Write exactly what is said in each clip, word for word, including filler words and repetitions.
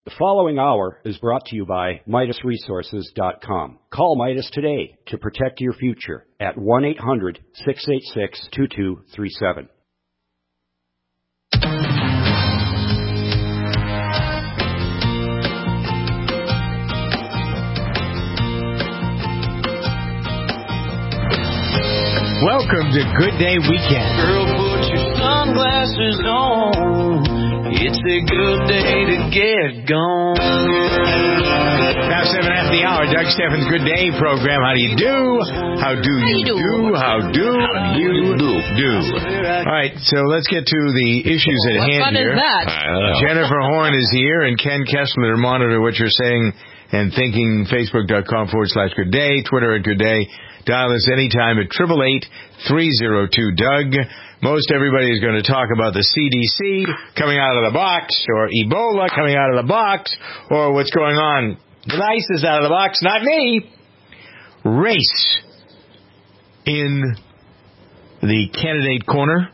The following hour is brought to you by Midas Resources dot com. Call Midas today to protect your future at one eight hundred, six eight six, two two three seven. Welcome to Good Day Weekend. Girl, put your sunglasses on. It's a good day to get gone. Now seven after the hour, Doug Steffens' Good Day program. How do you do? How do you do? How do you do? All right, so let's get to the issues at what hand fun here. Is that? Jennifer Horn is here, and Ken Kessler. Monitor what you're saying and thinking. Facebook.com forward slash Good Day. Twitter at Good Day. Dial us anytime at eight eight eight, three oh two, Doug. Most everybody is going to talk about the C D C coming out of the box, or Ebola coming out of the box, or what's going on with ISIS out of the box. Not me. Race in the candidate corner.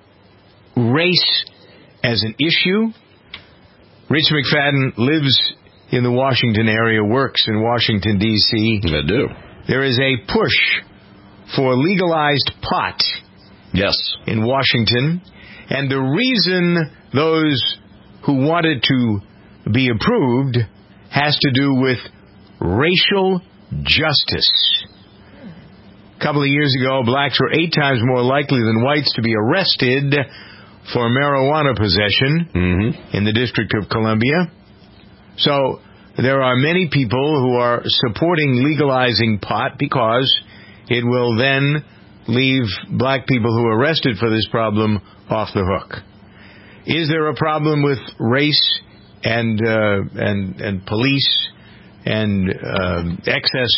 Race as an issue. Rich McFadden lives in the Washington area, works in Washington, D C I do. There is a push for legalized pot. Yes. In Washington. And the reason those who wanted to be approved has to do with racial justice. A couple of years ago, blacks were eight times more likely than whites to be arrested for marijuana possession mm-hmm. in the District of Columbia. So there are many people who are supporting legalizing pot because it will then leave black people who are arrested for this problem off the hook. Is there a problem with race and uh, and and police and uh, excess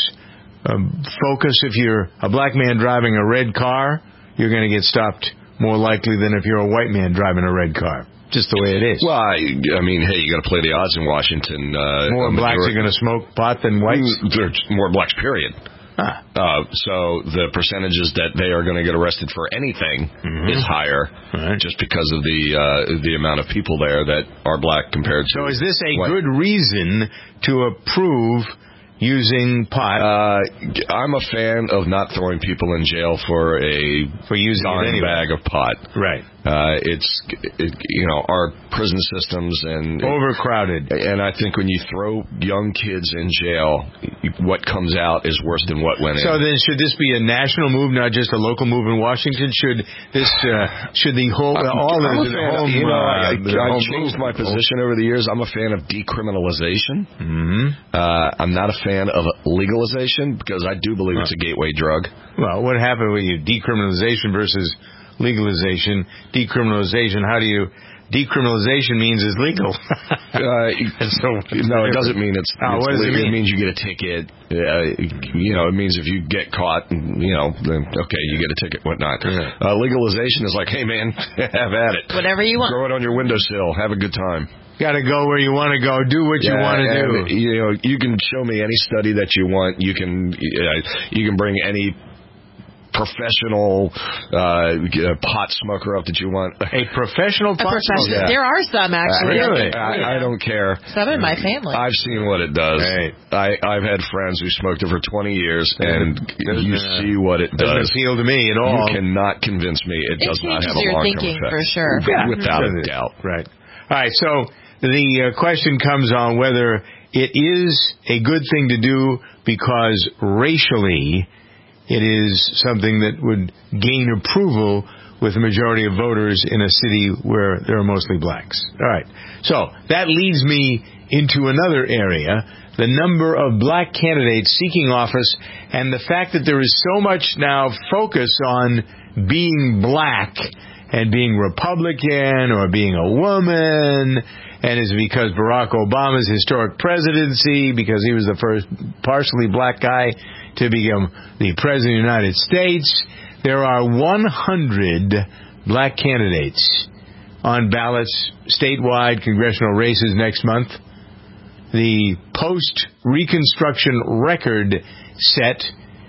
um, focus? If you're a black man driving a red car, you're going to get stopped more likely than if you're a white man driving a red car. Just the way it is. Well, I, I mean, hey, you got to play the odds in Washington. Uh, more blacks are going to smoke pot than whites? There's more blacks, period. Huh. Uh, so the percentages that they are going to get arrested for anything mm-hmm. is higher, right. just because of the uh, the amount of people there that are black compared to. So is this a white. good reason to approve using pot? Uh, I'm a fan of not throwing people in jail for a for using dime anyway. bag of pot. Right. Uh, it's it, you know our prison systems and overcrowded. And I think when you throw young kids in jail, what comes out is worse than what went in. So then, should this be a national move, not just a local move in Washington? Should this uh, should the whole uh, all I'm of the home? You know, uh, I, I've changed my position over the years. I'm a fan of decriminalization. Mm-hmm. Uh, I'm not a fan of legalization because I do believe it's a gateway drug. Well, what happened with you? Decriminalization versus legalization. Decriminalization, how do you... Decriminalization means it's legal. uh, so, no, it doesn't mean it's, oh, it's what does legal. It, mean? It means you get a ticket. Uh, you know, it means if you get caught, you know, then, okay, you get a ticket, whatnot. Yeah. Uh, legalization is like, hey, man, have at it. Whatever you want. Throw it on your windowsill. Have a good time. Got to go where you want to go. Do what yeah, you want to do. You know, you can show me any study that you want. You can, uh, you can bring any professional uh, pot smoker up that you want. A professional pot smoker? Yeah. There are some, actually. Uh, really? I, I don't care. Some in my family. I've seen what it does. Right. I, I've had friends who smoked it for twenty years, and you uh, see what it does. Doesn't appeal to me at all. You cannot convince me it, it does not have a your long-term thinking, effect. for sure. Yeah, without a doubt. Right. All right, so the uh, question comes on whether it is a good thing to do because racially it is something that would gain approval with the majority of voters in a city where there are mostly blacks. All right. So that leads me into another area, the number of black candidates seeking office and the fact that there is so much now focus on being black and being Republican or being a woman. And is it because Barack Obama's historic presidency, because he was the first partially black guy to become the President of the United States? There are one hundred black candidates on ballots, statewide congressional races next month. The post-Reconstruction record set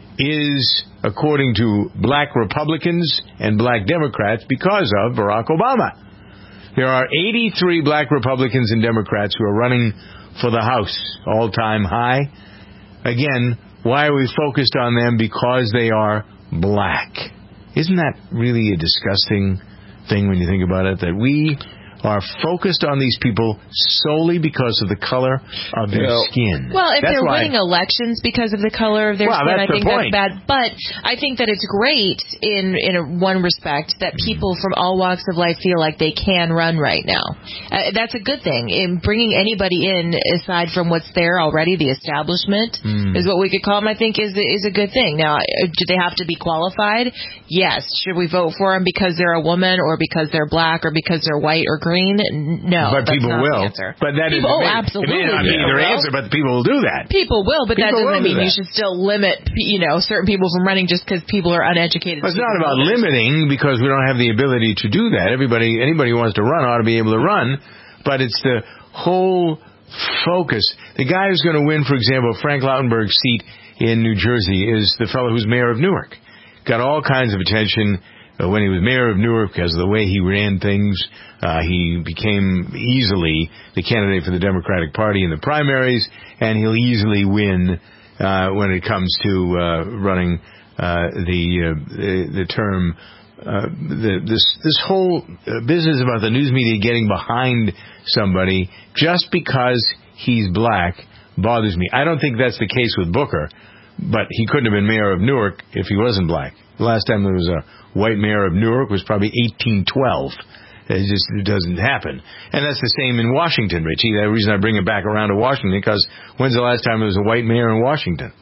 is, according to black Republicans and black Democrats, because of Barack Obama. There are eighty-three black Republicans and Democrats who are running for the House, all-time high. Again, why are we focused on them? Because they are black. Isn't that really a disgusting thing when you think about it? That we are focused on these people solely because of the color of their Well, skin. Well, if That's they're why- winning elections because of the color of their Well, skin, that's I the think point. that's bad. But I think that it's great in in a, one respect that people from all walks of life feel like they can run right now. Uh, that's a good thing. In bringing anybody in, aside from what's there already, the establishment Mm. is what we could call them. I think is is a good thing. Now, uh, do they have to be qualified? Yes. Should we vote for them because they're a woman or because they're black or because they're white or green? No, but that's people not will. the answer. But that is people, oh, it may, absolutely. It may not be people their will. answer, but people will do that. People will, but that People will doesn't do mean you that. should still limit, you know, certain people from running just because people are uneducated. Well, it's not about limiting because we don't have the ability to do that. Everybody, anybody who wants to run ought to be able to run, but it's the whole focus. The guy who's going to win, for example, Frank Lautenberg's seat in New Jersey is the fellow who's mayor of Newark. Got all kinds of attention uh, when he was mayor of Newark because of the way he ran things. Uh, he became easily the candidate for the Democratic Party in the primaries, and he'll easily win uh, when it comes to uh, running uh, the, uh, the the term. Uh, the, this this whole uh, business about the news media getting behind somebody just because he's black bothers me. I don't think that's the case with Booker, but he couldn't have been mayor of Newark if he wasn't black. The last time there was a white mayor of Newark was probably eighteen twelve. It just it doesn't happen. And that's the same in Washington, Richie. The reason I bring it back around to Washington, because when's the last time there was a white mayor in Washington?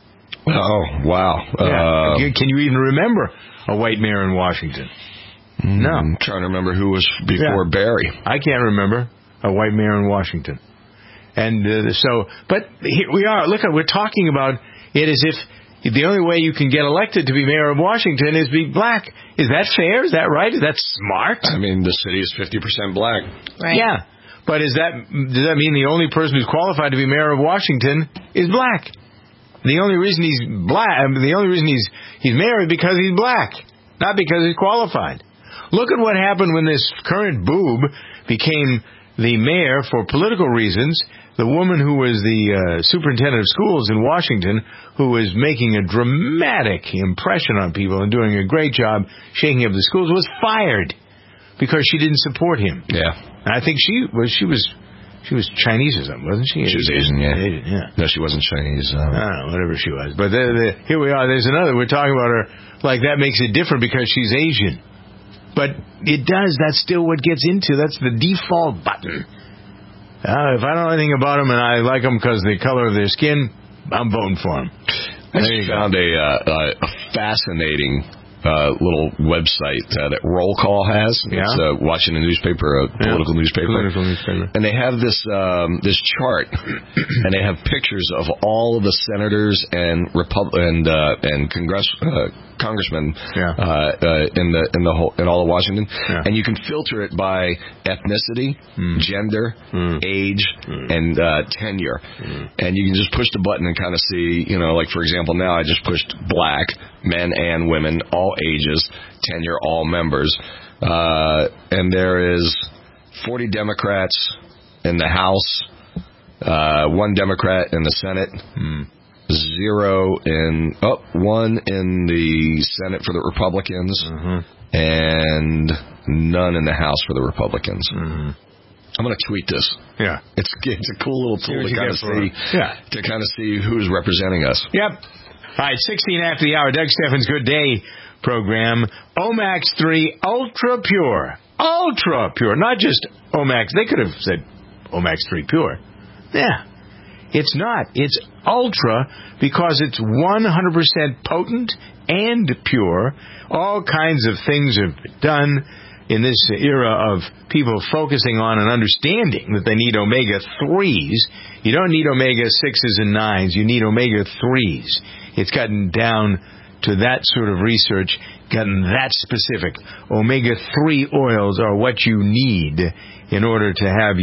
Oh, wow. Yeah. Uh, Can you even remember a white mayor in Washington? No. I'm trying to remember who was before Yeah. Barry. I can't remember a white mayor in Washington. And uh, so, but here we are. Look, at we're talking about it as if the only way you can get elected to be mayor of Washington is be black. Is that fair? Is that right? Is that smart? I mean, the city is fifty percent black. Right. Yeah. But is that does that mean the only person who's qualified to be mayor of Washington is black? The only reason he's black, the only reason he's he's mayor is because he's black, not because he's qualified. Look at what happened when this current boob became the mayor for political reasons. The woman who was the uh, superintendent of schools in Washington, who was making a dramatic impression on people and doing a great job shaking up the schools, was fired because she didn't support him. Yeah. And I think she was she was she was Chinese or something, wasn't she? She was Asian, yeah. Asian, yeah. No, she wasn't Chinese. I Uh, don't know, whatever she was. But the, the, here we are. There's another. We're talking about her like that makes it different because she's Asian. But it does. That's still what gets into. That's the default button. Uh, if I don't know anything about them and I like them because of the color of their skin, I'm voting for them. I just found a, uh, a fascinating uh, little website uh, that Roll Call has. Yeah. It's uh, watching a newspaper, a political Yeah. newspaper. Political newspaper. And they have this um, this chart, and they have pictures of all of the senators and Repub- and uh, and Congress uh, congressmen Yeah. uh, uh, in the in the whole in all of Washington, Yeah. and you can filter it by ethnicity, Mm. gender, Mm. age, Mm. and uh, tenure, Mm. and you can just push the button and kind of see, you know, like for example, now I just pushed black, men and women, all ages, tenure, all members, uh, and there is forty Democrats in the House, uh, one Democrat in the Senate, Mm. zero in, oh, one in the Senate for the Republicans, Mm-hmm. and none in the House for the Republicans. Mm-hmm. I'm going to tweet this. Yeah. It's it's a cool little tool what to you kind get of for see, it. Yeah. to kind of see who's representing us. Yep. All right, sixteen after the hour. Doug Steffens' Good Day program. Omax three Ultra Pure. Ultra Pure. Not just Omax. They could have said Omax three Pure. Yeah. It's not. It's Ultra because it's one hundred percent potent and pure. All kinds of things have been done in this era of people focusing on and understanding that they need omega threes. You don't need omega sixes and nines. You need omega threes. It's gotten down to that sort of research, gotten that specific. omega three oils are what you need in order to have your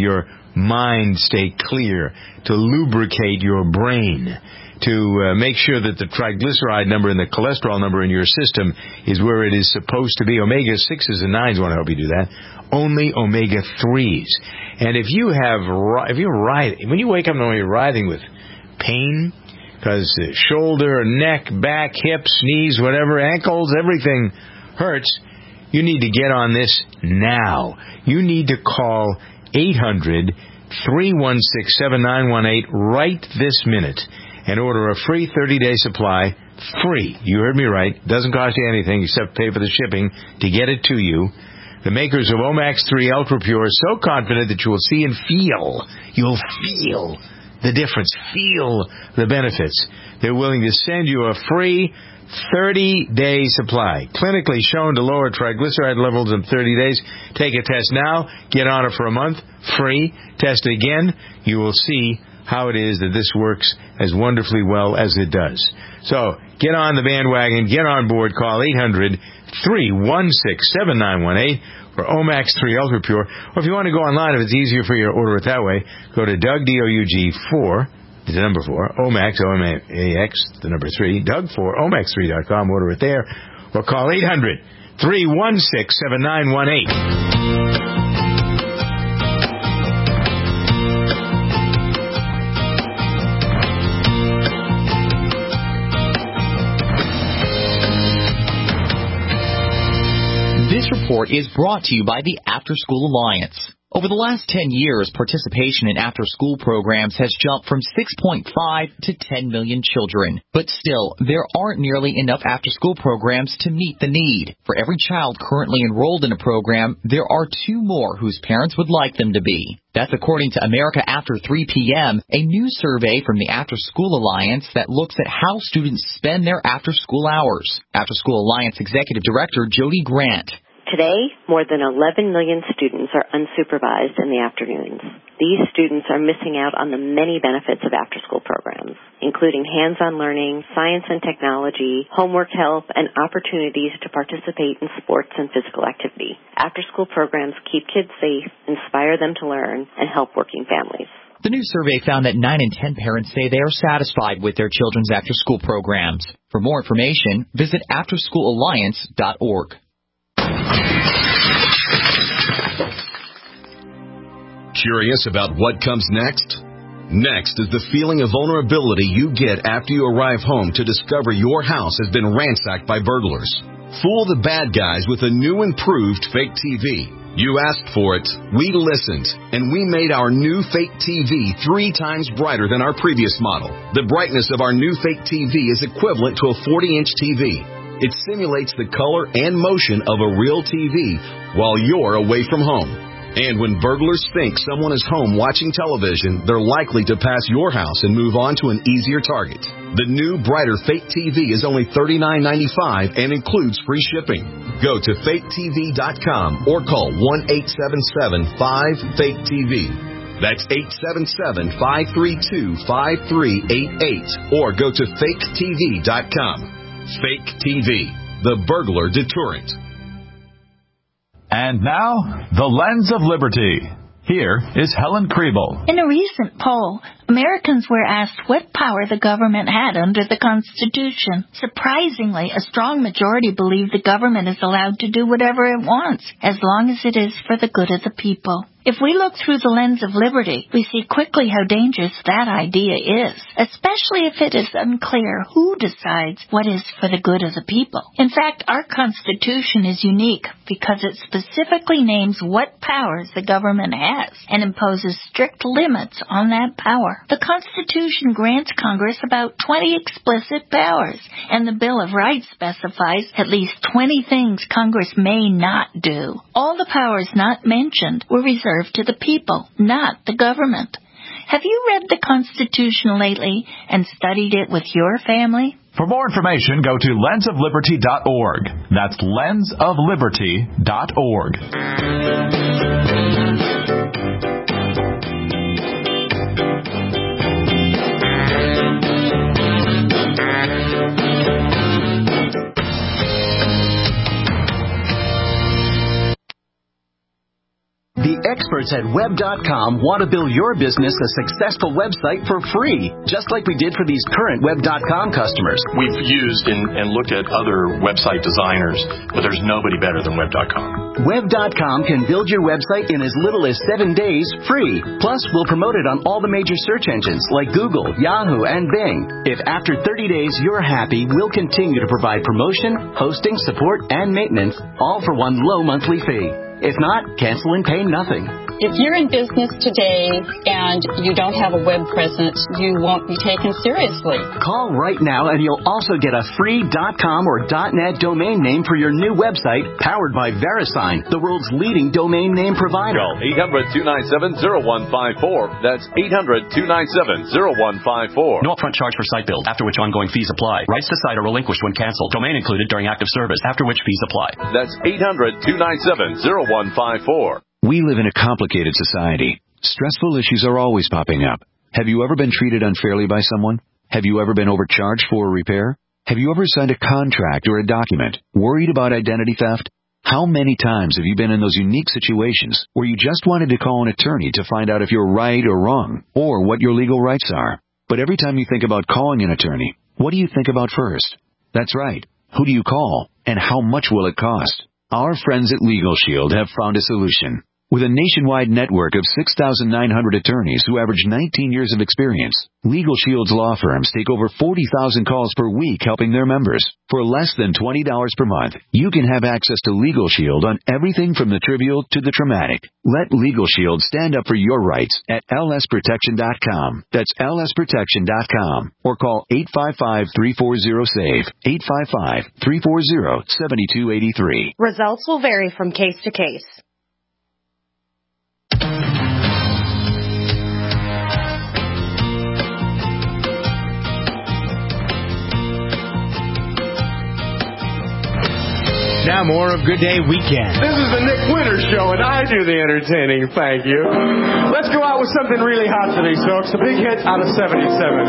mind stay clear, to lubricate your brain, to uh, make sure that the triglyceride number and the cholesterol number in your system is where it is supposed to be. omega sixes and nines want to help you do that. Only omega threes. And if you have, if you're writhing, when you wake up in the morning, you're writhing with pain, because uh, shoulder, neck, back, hips, knees, whatever, ankles, everything hurts, you need to get on this now. You need to call eight hundred, three one six, seven nine one eight right this minute and order a free thirty-day supply, free. You heard me right. Doesn't cost you anything except pay for the shipping to get it to you. The makers of Omax three Ultra Pure are so confident that you will see and feel. You'll feel the difference. Feel the benefits. They're willing to send you a free thirty-day supply. Clinically shown to lower triglyceride levels in thirty days. Take a test now. Get on it for a month. Free. Test it again. You will see how it is that this works as wonderfully well as it does. So, get on the bandwagon. Get on board. Call eight hundred, three one six, seven nine one eight for Omax three Ultra Pure. Or if you want to go online, if it's easier for you to order it that way, go to Doug, D O U G four, the number four, Omax, O M A X, the number three, Doug four, Omax three dot com, order it there, or call eight hundred, three one six, seven nine one eight. This report is brought to you by the After School Alliance. Over the last ten years, participation in after-school programs has jumped from six point five to ten million children. But still, there aren't nearly enough after-school programs to meet the need. For every child currently enrolled in a program, there are two more whose parents would like them to be. That's according to America After three p.m., a new survey from the After School Alliance that looks at how students spend their after-school hours. After School Alliance Executive Director Jody Grant. Today, more than eleven million students are unsupervised in the afternoons. These students are missing out on the many benefits of after-school programs, including hands-on learning, science and technology, homework help, and opportunities to participate in sports and physical activity. After-school programs keep kids safe, inspire them to learn, and help working families. The new survey found that nine in ten parents say they are satisfied with their children's after-school programs. For more information, visit after school alliance dot org. Curious about what comes next? Next is the feeling of vulnerability you get after you arrive home to discover your house has been ransacked by burglars. Fool the bad guys with a new improved fake T V. You asked for it, we listened, and we made our new fake T V three times brighter than our previous model. The brightness of our new fake T V is equivalent to a forty-inch T V. It simulates the color and motion of a real T V while you're away from home. And when burglars think someone is home watching television, they're likely to pass your house and move on to an easier target. The new, brighter Fake T V is only thirty-nine ninety-five and includes free shipping. Go to fake T V dot com or call one eight seven seven, five, fake T V. That's eight seven seven, five three two, five three eight eight or go to fake T V dot com. Fake T V, the burglar deterrent. And now, the Lens of Liberty. Here is Helen Kriebel. In a recent poll, Americans were asked what power the government had under the Constitution. Surprisingly, a strong majority believe the government is allowed to do whatever it wants, as long as it is for the good of the people. If we look through the lens of liberty, we see quickly how dangerous that idea is, especially if it is unclear who decides what is for the good of the people. In fact, our Constitution is unique because it specifically names what powers the government has and imposes strict limits on that power. The Constitution grants Congress about twenty explicit powers, and the Bill of Rights specifies at least twenty things Congress may not do. All the powers not mentioned were reserved to the people, not the government. Have you read the Constitution lately and studied it with your family? For more information, go to lens of liberty dot org. That's lens of liberty dot org. The expert experts at web dot com want to build your business a successful website for free, just like we did for these current web dot com customers. We've used and, and looked at other website designers, but there's nobody better than web dot com. web dot com can build your website in as little as seven days free. Plus, we'll promote it on all the major search engines like Google, Yahoo, and Bing. If after thirty days you're happy, we'll continue to provide promotion, hosting, support, and maintenance, all for one low monthly fee. If not, cancel and pay nothing. If you're in business today and you don't have a web presence, you won't be taken seriously. Call right now and you'll also get a free .com or .net domain name for your new website, powered by VeriSign, the world's leading domain name provider. Call eight hundred, two nine seven, zero one five four. That's eight hundred, two nine seven, zero one five four. No upfront charge for site build, after which ongoing fees apply. Rights to site are relinquished when canceled. Domain included during active service, after which fees apply. That's eight hundred, two nine seven, zero one five four. We live in a complicated society. Stressful issues are always popping up. Have you ever been treated unfairly by someone? Have you ever been overcharged for a repair? Have you ever signed a contract or a document? Worried about identity theft? How many times have you been in those unique situations where you just wanted to call an attorney to find out if you're right or wrong, or what your legal rights are? But every time you think about calling an attorney, what do you think about first? That's right. Who do you call, and how much will it cost? Our friends at Legal Shield have found a solution. With a nationwide network of six thousand nine hundred attorneys who average nineteen years of experience, Legal Shield's law firms take over forty thousand calls per week helping their members. For less than twenty dollars per month, you can have access to Legal Shield on everything from the trivial to the traumatic. Let Legal Shield stand up for your rights at L S protection dot com. That's L S protection dot com. Or call eight five five, three four zero, S A V E, eight five five, three four zero, seven two eight three. Results will vary from case to case. Now more of Good Day Weekend. This is the Nick Winters Show, and I do the entertaining. Thank you. Let's go out with something really hot today, folks. A big hit out of seventy-seven.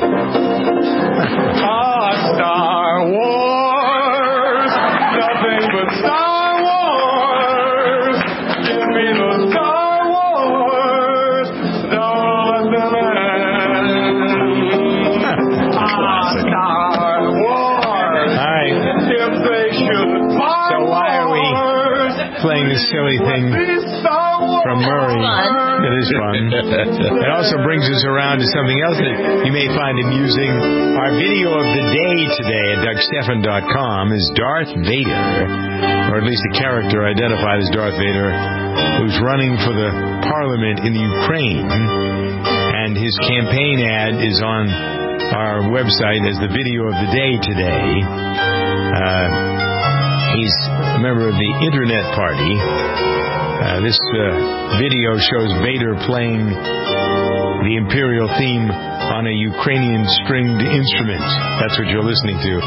Ah, Star Wars. Nothing but Star Wars. Give me the Star Wars. Don't let them end. Ah, Star Wars. All right. If they should. So why are we playing this silly thing from Murray? It is fun. It also brings us around to something else that you may find amusing. Our video of the day today at Doug Stephan dot com is Darth Vader, or at least a character identified as Darth Vader, who's running for the parliament in Ukraine. And his campaign ad is on our website as the video of the day today. Uh... He's a member of the Internet Party. Uh, this uh, video shows Vader playing the Imperial theme on a Ukrainian stringed instrument. That's what you're listening to.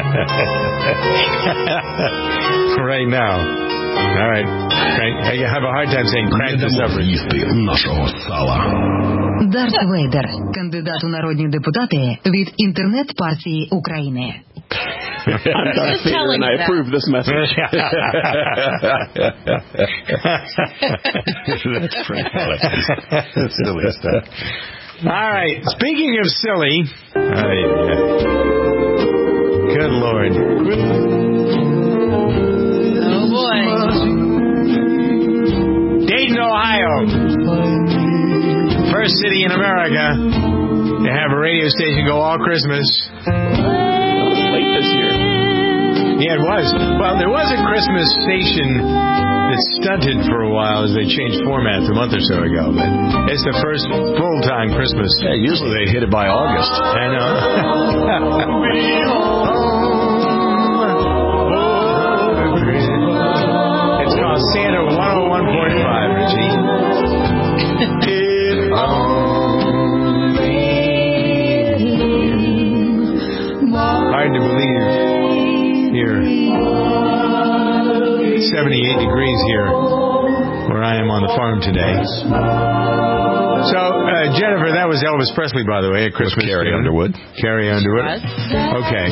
Right now. All right. I have a hard time saying crank this up. Дарт Вейдер, кандидат у народні депутати від Інтернет-партії України. I'm Darth Vader and I approve this message. That's pretty funny. That's silly stuff. All right. Speaking of silly, oh, yeah. Good Lord. Oh boy. Dayton, Ohio. First city in America to have a radio station go all Christmas. Late this year. Yeah, it was. Well, there was a Christmas station that stunted for a while as they changed formats a month or so ago, but it's the first full-time Christmas. Yeah, usually they hit it by August. I know. It's called Santa one oh one point five, Richie. Hard to believe here. seventy-eight degrees here where I am on the farm today. So, uh, Jennifer, that was Elvis Presley, by the way, at Christmas. Carrie dinner. Underwood. Carrie Underwood. Okay.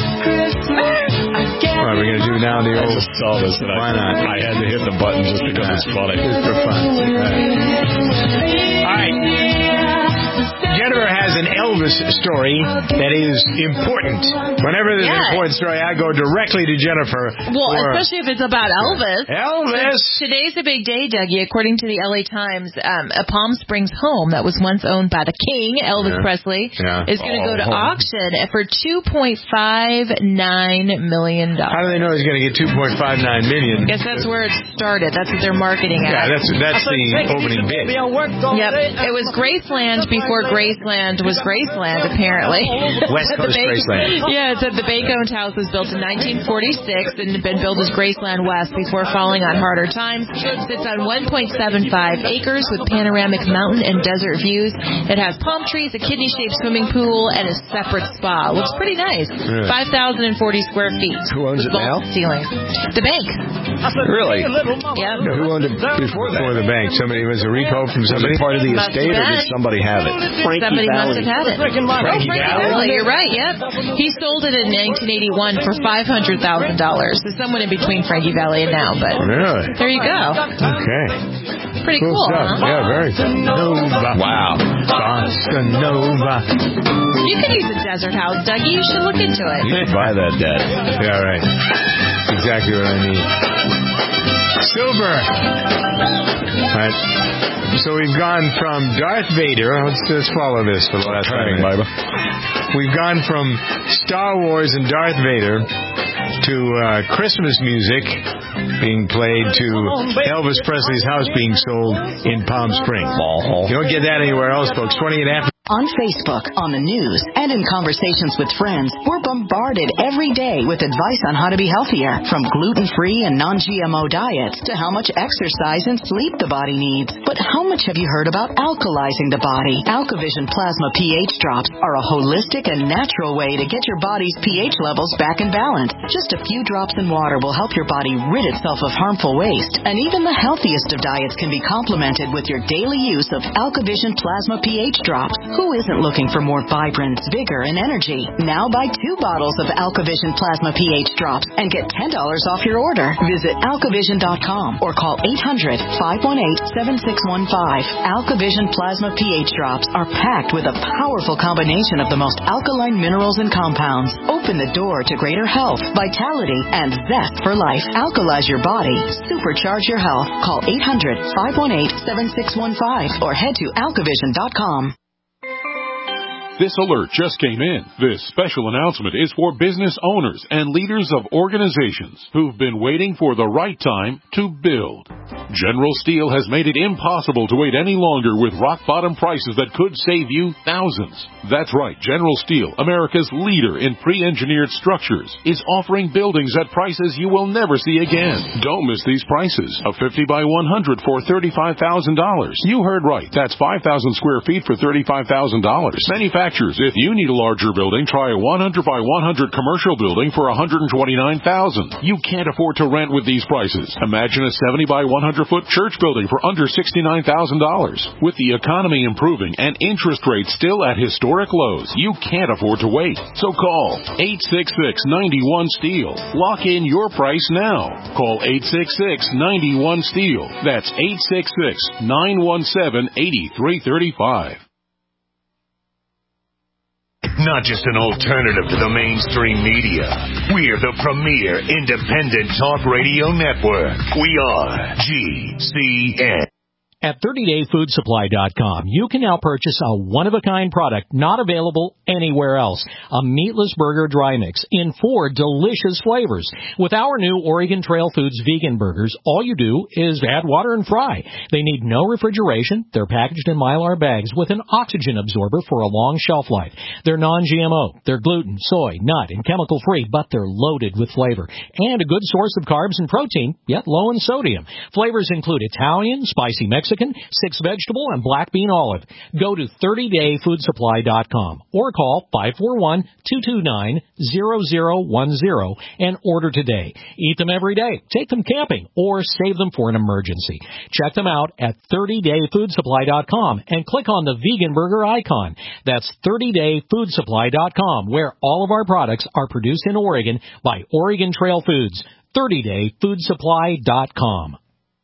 All right, we're going to do now the old... I just saw this, and Why I, not? I had to hit the button just because it's funny. Just for fun. All right. All right. Jennifer has an Elvis story that is important. Whenever there's Yeah. an important story, I go directly to Jennifer. Well, for- especially if it's about Elvis. Elvis! So today's a big day, Dougie. According to the L A Times, um, a Palm Springs home that was once owned by the king, Elvis Yeah. Presley, Yeah. is going to go to Oh. auction for two point five nine million dollars. How do they know he's going to get two point five nine million dollars? I guess that's where it started. That's what they're marketing at. Yeah, that's that's the opening bid. Yep. It was Graceland before Graceland was Graceland, apparently. West Coast The Ba- Graceland. Yeah, it said the Bank-owned house was built in nineteen forty-six and had been billed as Graceland West before falling on harder times. It sits on one point seven five acres with panoramic mountain and desert views. It has palm trees, a kidney-shaped swimming pool, and a separate spa. Looks pretty nice. Really? five thousand forty square feet. Who owns it with vault now? Ceilings. The bank. Really? Yep. Who owned it before that? Before the bank. Somebody was a recall from Was somebody. it part of the Must estate, or have did been. somebody have it? Somebody must have had it. Frankie oh, Frankie Valli? Valli, you're right, yep. He sold it in nineteen eighty-one for five hundred thousand dollars. So someone in between Frankie Valli and now, but Really? there you go. Okay. Pretty Cool cool, stuff. huh? Yeah, very cool. Nova. Wow. Bossa Nova. You could use a desert house, Dougie. You should look into it. You should buy that, Dad. Yeah, right. Exactly what I need. Silver. Right. So we've gone from Darth Vader. Let's, let's follow this for the last Trying, time. Bible. We've gone from Star Wars and Darth Vader to uh, Christmas music being played to Elvis Presley's house being sold in Palm Springs. You don't get that anywhere else, folks. twenty-eight after. On Facebook, on the news, and in conversations with friends, we're bombarded every day with advice on how to be healthier, from gluten-free and non-G M O diets to how much exercise and sleep the body needs. But how much have you heard about alkalizing the body? AlkaVision Plasma pH drops are a holistic and natural way to get your body's pH levels back in balance. Just a few drops in water will help your body rid itself of harmful waste. And even the healthiest of diets can be complemented with your daily use of AlkaVision Plasma pH drops. Who isn't looking for more vibrance, vigor, and energy? Now buy two bottles of AlkaVision Plasma pH drops and get ten dollars off your order. Visit alkavision dot com or call eight hundred, five one eight, seven six one five. AlkaVision Plasma pH drops are packed with a powerful combination of the most alkaline minerals and compounds. Open the door to greater health, vitality, and zest for life. Alkalize your body. Supercharge your health. Call eight hundred, five one eight, seven six one five or head to alkavision dot com. This alert just came in. This special announcement is for business owners and leaders of organizations who've been waiting for the right time to build. General Steel has made it impossible to wait any longer with rock-bottom prices that could save you thousands. That's right, General Steel, America's leader in pre-engineered structures, is offering buildings at prices you will never see again. Don't miss these prices. A fifty by one hundred for thirty-five thousand dollars. You heard right. That's five thousand square feet for thirty-five thousand dollars. Manufacturers, if you need a larger building, try a one hundred by one hundred commercial building for one hundred twenty-nine thousand dollars. You can't afford to rent with these prices. Imagine a seventy by one hundred foot church building for under sixty-nine thousand dollars. With the economy improving and interest rates still at historic lows, you can't afford to wait. So call eight six six, nine one, STEEL. Lock in your price now. Call eight six six, nine one, STEEL. That's eight six six, nine one seven, eight three three five. Not just an alternative to the mainstream media. We're the premier independent talk radio network. We are G C N. At thirty day food supply dot com, you can now purchase a one-of-a-kind product not available anywhere else. A meatless burger dry mix in four delicious flavors. With our new Oregon Trail Foods vegan burgers, all you do is add water and fry. They need no refrigeration. They're packaged in Mylar bags with an oxygen absorber for a long shelf life. They're non-G M O. They're gluten, soy, nut, and chemical-free, but they're loaded with flavor. And a good source of carbs and protein, yet low in sodium. Flavors include Italian, spicy Mexican, Mexican, six vegetable, and black bean olive. Go to thirty day food supply dot com or call five four one, two two nine, zero zero one zero and order today. Eat them every day. Take them camping or save them for an emergency. Check them out at thirty day food supply dot com and click on the vegan burger icon. That's thirty day food supply dot com, where all of our products are produced in Oregon by Oregon Trail Foods. thirty day food supply dot com.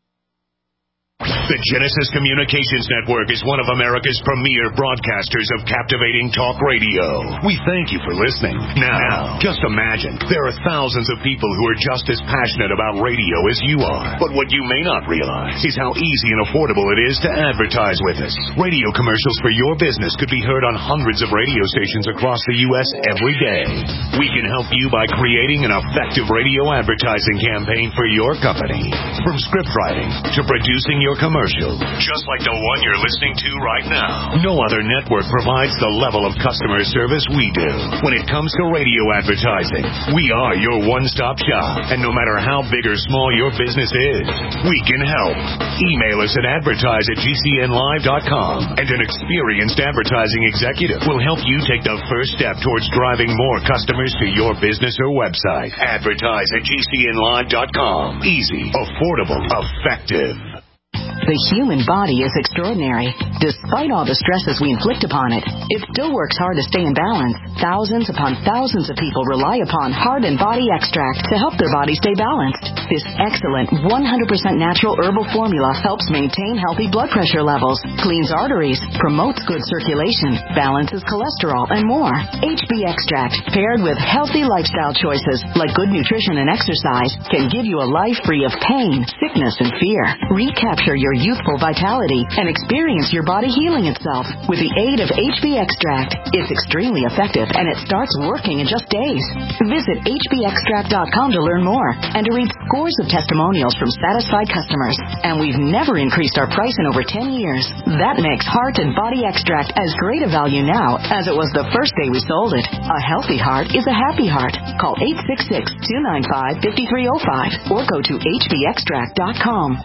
The Genesis Communications Network is one of America's premier broadcasters of captivating talk radio. We thank you for listening. Now, just imagine, there are thousands of people who are just as passionate about radio as you are. But what you may not realize is how easy and affordable it is to advertise with us. Radio commercials for your business could be heard on hundreds of radio stations across the U S every day. We can help you by creating an effective radio advertising campaign for your company. From script writing to producing your commercial, just like the one you're listening to right now. No other network provides the level of customer service we do. When it comes to radio advertising, we are your one-stop shop. And no matter how big or small your business is, we can help. Email us at advertise at G C N live dot com, and an experienced advertising executive will help you take the first step towards driving more customers to your business or website. Advertise at G C N live dot com. Easy, affordable, effective. The human body is extraordinary. Despite all the stresses we inflict upon it, it still works hard to stay in balance. Thousands upon thousands of people rely upon Heart and Body Extract to help their body stay balanced. This excellent one hundred percent natural herbal formula helps maintain healthy blood pressure levels, cleans arteries, promotes good circulation, balances cholesterol, and more. H B Extract, paired with healthy lifestyle choices like good nutrition and exercise, can give you a life free of pain, sickness, and fear. Recapture your youthful vitality and experience your body healing itself with the aid of H B Extract. It's extremely effective and it starts working in just days. Visit H B extract dot com to learn more and to read scores of testimonials from satisfied customers. And we've never increased our price in over ten years. That makes Heart and Body Extract as great a value now as it was the first day we sold it. A healthy heart is a happy heart. Call eight six six, two nine five, five three zero five or go to H B extract dot com.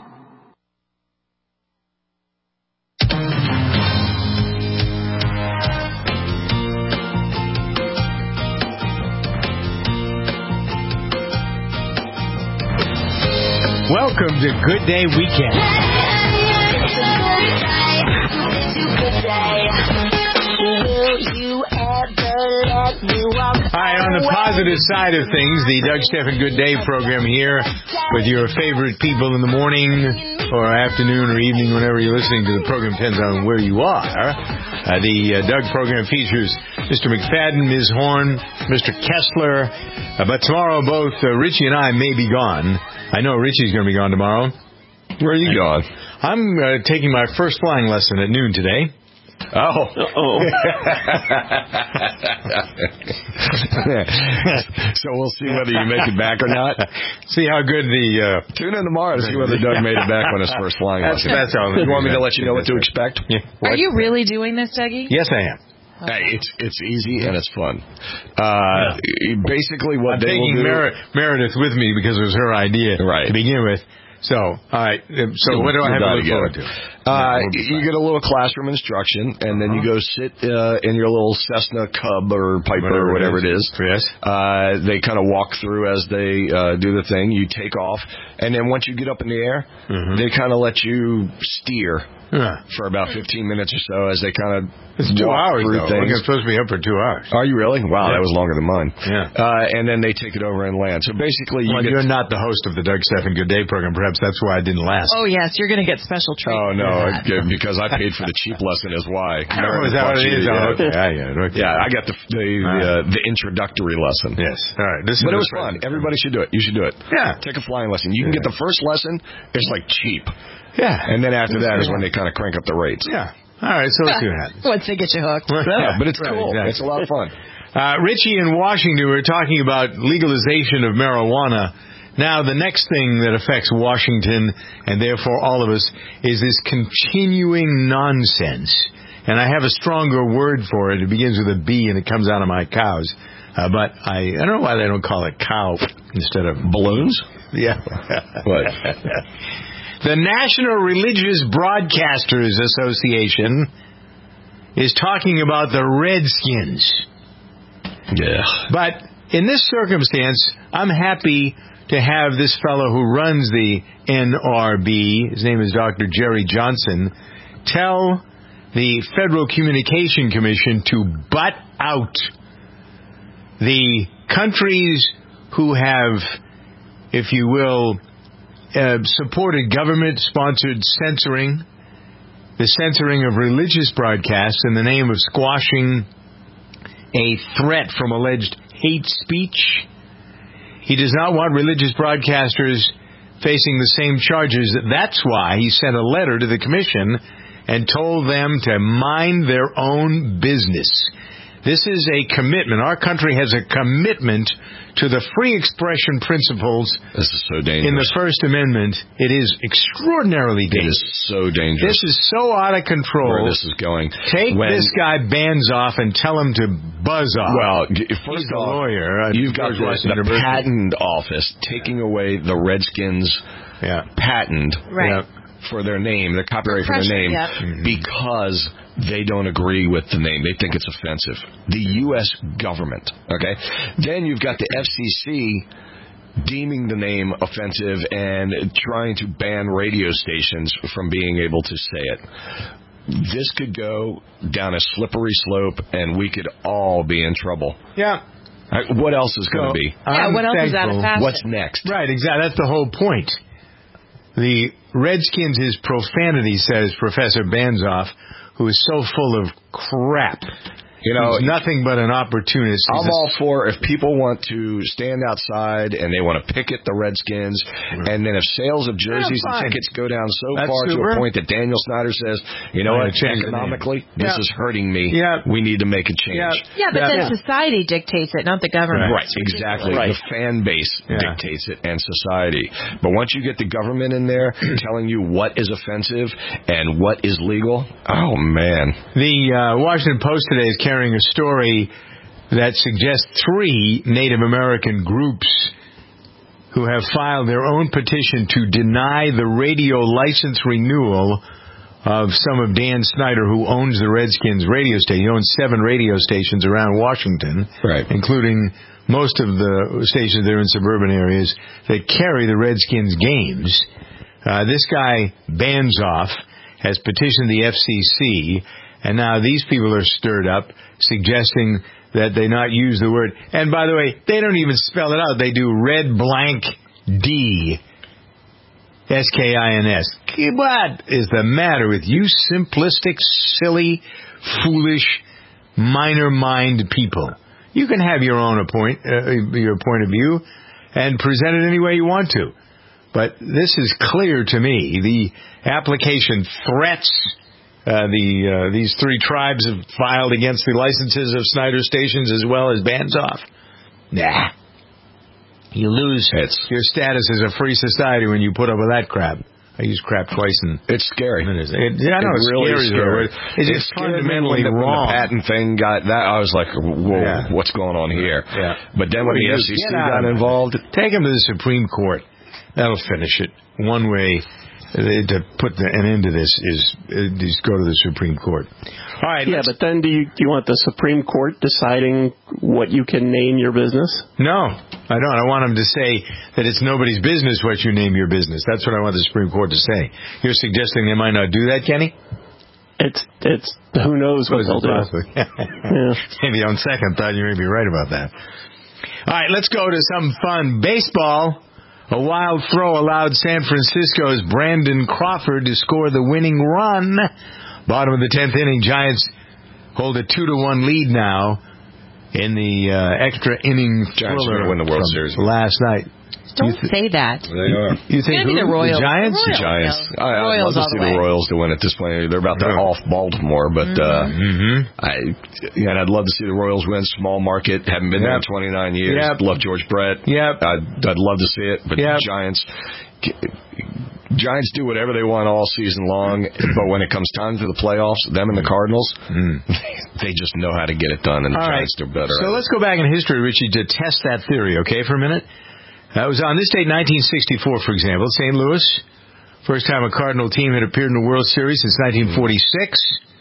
Welcome to Good Day Weekend. Hi, on the positive side of things, the Doug Stephan Good Day program here with your favorite people in the morning or afternoon or evening, whenever you're listening to the program, depends on where you are. Uh, the uh, Doug program features Mister McFadden, Miz Horn, Mister Kessler, uh, but tomorrow both uh, Richie and I may be gone. I know Richie's going to be gone tomorrow. Where are you going? I'm uh, taking my first flying lesson at noon today. Oh. Uh-oh. So we'll see whether you make it back or not. See how good the... Uh, Tune in tomorrow to see whether Doug made it back on his first flying that's, lesson. That's all. You want me to let you know what to expect? Yeah. Are you really doing this, Dougie? Yes, I am. Hey, it's it's easy and it's fun. Uh, yeah. Basically, what I'm they taking will do... Mer- Meredith with me because it was her idea right. to begin with. So, all right. So, so what do I have to look forward to? Uh, you get a little classroom instruction, and then you go sit uh, in your little Cessna Cub or Piper whatever or whatever it is. It is. Yes. Uh, they kind of walk through as they uh, do the thing. You take off, and then once you get up in the air, mm-hmm. they kind of let you steer. Yeah. For about fifteen minutes or so as they kind of It's two walk hours, through though. things. I'm supposed to be up for two hours. Are you really? Wow, yeah. that was longer than mine. Yeah. Uh, and then they take it over and land. So basically, you well, get you're not the host of the Doug Stephan Good Day program. Perhaps that's why I didn't last. Oh, yes. You're going to get special treatment. Oh, no. It, because I paid for the cheap lesson is why. Oh, is that what it is? Oh, okay. I get it. Okay. Yeah, I got the the, the, uh, the introductory lesson. Yes. All right. This but is it was fun. Everybody should do it. You should do it. Yeah. Take a flying lesson. You can yeah. get the first lesson. It's like cheap. Yeah. And then after that is when they kind of crank up the rates. Yeah. All right, so let's see what happens. Once they get you hooked. Yeah, but it's right, cool. Exactly. It's a lot of fun. Uh, Richie in Washington, we were talking about legalization of marijuana. Now, the next thing that affects Washington, and therefore all of us, is this continuing nonsense. And I have a stronger word for it. It begins with a B, and it comes out of my cows. Uh, but I, I don't know why they don't call it cow instead of balloons. Yeah. What? The National Religious Broadcasters Association is talking about the Redskins. Yeah. But in this circumstance, I'm happy to have this fellow who runs the N R B, his name is Doctor Jerry Johnson, tell the Federal Communication Commission to butt out the countries who have, if you will, uh, supported government-sponsored censoring, the censoring of religious broadcasts in the name of squashing a threat from alleged hate speech. He does not want religious broadcasters facing the same charges. That's why he sent a letter to the commission and told them to mind their own business. This is a commitment. Our country has a commitment to the free expression principles. This is so dangerous. In the First Amendment, it is extraordinarily dangerous. It is so dangerous. This is so out of control. Where this is going. Take when, this guy Banzoff and tell him to buzz off. Well, He's first a off, lawyer. You've got this, the patent office taking away the Redskins yeah. patent right. for their name, their copyright for their name, yep. because they don't agree with the name. They think it's offensive. The U S government, okay? Then you've got the F C C deeming the name offensive and trying to ban radio stations from being able to say it. This could go down a slippery slope, and we could all be in trouble. Yeah. Right, what else is going to so, be? Yeah, I'm what else thankful. is out of fashion? What's next? Right, exactly. That's the whole point. The Redskins is profanity, says Professor Banzoff, who is so full of crap. You know, he's nothing but an opportunist. He's I'm a, all for if people want to stand outside and they want to picket the Redskins, right. and then if sales of jerseys yeah, and tickets go down so That's far super. to a point that Daniel Snyder says, you know what, economically, this yeah. is hurting me. Yeah. We need to make a change. Yeah, yeah but yeah. then society dictates it, not the government. Right, right. exactly. Right. The fan base yeah. dictates it and society. But once you get the government in there telling you what is offensive and what is legal, oh, man. The uh, Washington Post today is carrying a story that suggests three Native American groups who have filed their own petition to deny the radio license renewal of some of Dan Snyder, who owns the Redskins radio station. He owns seven radio stations around Washington, right. including most of the stations there in suburban areas that carry the Redskins games. Uh, this guy, Banzoff, has petitioned the F C C, and now these people are stirred up, suggesting that they not use the word. And by the way, they don't even spell it out. They do red blank D. S K I N S. What is the matter with you simplistic, silly, foolish, minor mind people? You can have your own point, uh, your point of view and present it any way you want to. But this is clear to me. The application threats Uh, the uh, these three tribes have filed against the licenses of Snyder stations as well as Banzoff. Nah. You lose it's, your status as a free society when you put up with that crap. I use crap twice in It's scary. minutes. It, yeah, I know it's it's really scary. scary. It's, It's just fundamentally when the, wrong. When the patent thing got that, I was like, whoa, yeah. what's going on here? Yeah. But then when the F C C got involved, take them to the Supreme Court. That'll finish it. One way to put the, an end to this is, is go to the Supreme Court. All right. Yeah, but then do you do you want the Supreme Court deciding what you can name your business? No, I don't. I want them to say that it's nobody's business what you name your business. That's what I want the Supreme Court to say. You're suggesting they might not do that, Kenny? It's it's who knows what they'll do. Yeah. Maybe on second thought you may be right about that. All right, let's go to some fun baseball. A wild throw allowed San Francisco's Brandon Crawford to score the winning run. Bottom of the tenth inning, Giants hold a two to one lead now in the uh, extra inning Giants are going to win the World Series last night. Don't th- say that. They are. You think who? The Royals. The Giants? The Giants. No. I, I'd Royals love to all see the, the Royals to win at this point. They're about to yeah. off Baltimore, but mm-hmm. uh, mm-hmm. I yeah, and I'd love to see the Royals win. Small market, haven't been yep. there in twenty-nine years. Yep. Love George Brett. Yep. I'd, I'd love to see it, but yep. the Giants. Giants do whatever they want all season long, but when it comes time for the playoffs, them and the Cardinals, mm. they just know how to get it done, and the all Giants right. do better. So let's go back in history, Richie, to test that theory, okay, for a minute? That was on this date, nineteen sixty-four, for example. Saint Louis First time a Cardinal team had appeared in the World Series since nineteen forty-six.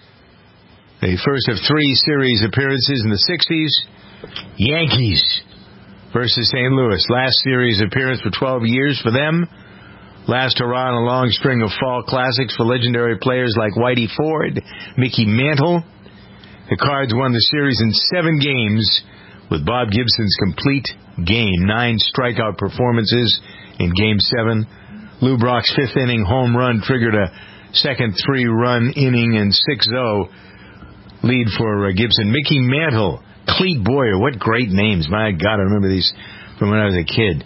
The first of three series appearances in the sixties. Yankees versus Saint Louis. Last series appearance for twelve years for them. Last hurrah in a long string of fall classics for legendary players like Whitey Ford, Mickey Mantle. The Cards won the series in seven games with Bob Gibson's complete game. Nine strikeout performances in Game seven. Lou Brock's fifth inning home run triggered a second three-run inning and six oh lead for uh, Gibson. Mickey Mantle, Clete Boyer, what great names. My God, I remember these from when I was a kid.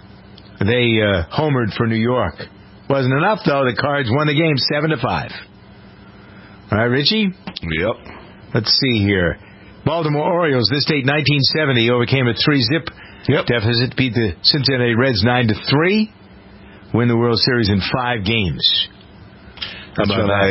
They uh, homered for New York. Wasn't enough, though. The Cards won the game seven to five. All right, Richie? Yep. Let's see here. Baltimore Orioles, this date nineteen seventy, overcame a three-zip yep. deficit, beat the Cincinnati Reds nine to three. Win the World Series in five games. That's when I,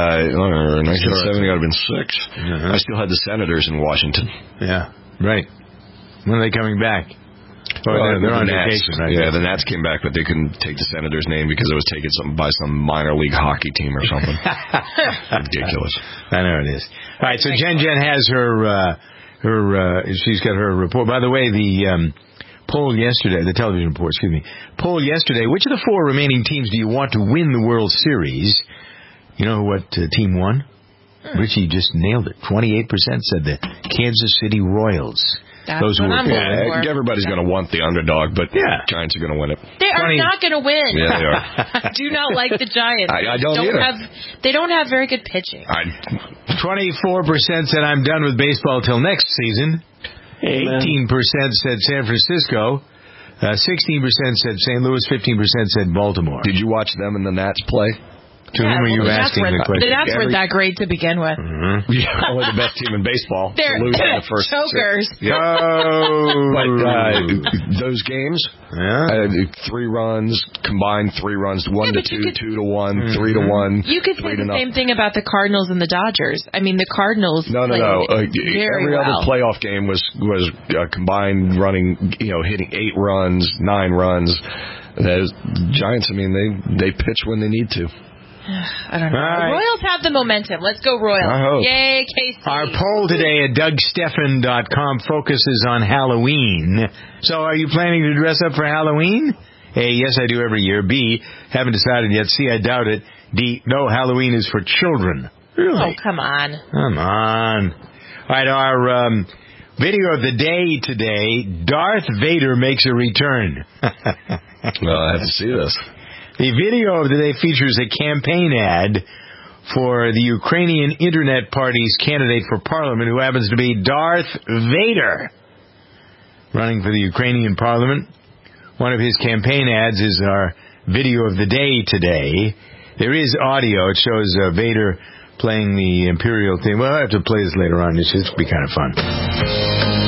uh, nineteen seventy, I'd have been six. Uh-huh. I still had the Senators in Washington. Yeah, right. When are they coming back? Oh, well, they're, they're the on Nats. vacation, right? Yeah, the Nats came back, but they couldn't take the Senators' name because it was taken some, by some minor league hockey team or something. Ridiculous. I know it is. All right, so Jen Jen has her, uh, her, uh, she's got her report. By the way, the, um, poll yesterday, the television report, excuse me, poll yesterday, which of the four remaining teams do you want to win the World Series? You know what uh, team won? Hmm. Richie just nailed it. twenty-eight percent said the Kansas City Royals. That's Those what were, I'm yeah, for. Everybody's going to want the underdog, but yeah. Giants are going to win it. They are twenty not going to win. Yeah, they are. I do not like the Giants. I, I don't, don't either. Have, they don't have very good pitching. twenty-four percent said I'm done with baseball till next season. Amen. eighteen percent said San Francisco. Uh, sixteen percent said Saint Louis. fifteen percent said Baltimore. Did you watch them and the Nats play? To yeah, whom are you well, asking the the question? The Nats weren't that great to begin with. Mm-hmm. Yeah, only the best team in baseball. They're lose in the first chokers. Yeah. Oh. But uh, those games, yeah. uh, three runs, combined three runs, one yeah, to two, could, two to one, mm-hmm. three to one. You could say the same thing about the Cardinals and the Dodgers. I mean, the Cardinals No, no, played no. Uh, very every well. other playoff game was, was uh, combined running, you know, hitting eight runs, nine runs. Those Giants, I mean, they, they pitch when they need to. I don't know. Right. Royals have the momentum. Let's go Royals. I hope. Yay, K C. Our poll today at Doug Stephan dot com focuses on Halloween. So are you planning to dress up for Halloween? A, yes, I do every year. B, haven't decided yet. C, I doubt it. D, no, Halloween is for children. Really? Oh, come on. Come on. All right, our um, video of the day today, Darth Vader makes a return. Well, I have to see this. The video of the day features a campaign ad for the Ukrainian Internet Party's candidate for parliament, who happens to be Darth Vader, running for the Ukrainian parliament. One of his campaign ads is our video of the day today. There is audio. It shows uh, Vader playing the Imperial theme. Well, I have to play this later on. It's just be kind of fun.